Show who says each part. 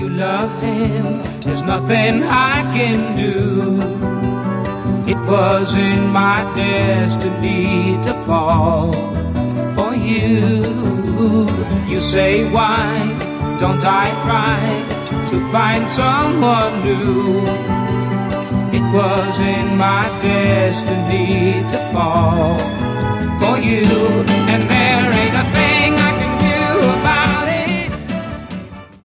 Speaker 1: you love him, there's nothing I can do. It wasn't my destiny to fall for you. You say, why don't I try to find someone new? It wasn't my destiny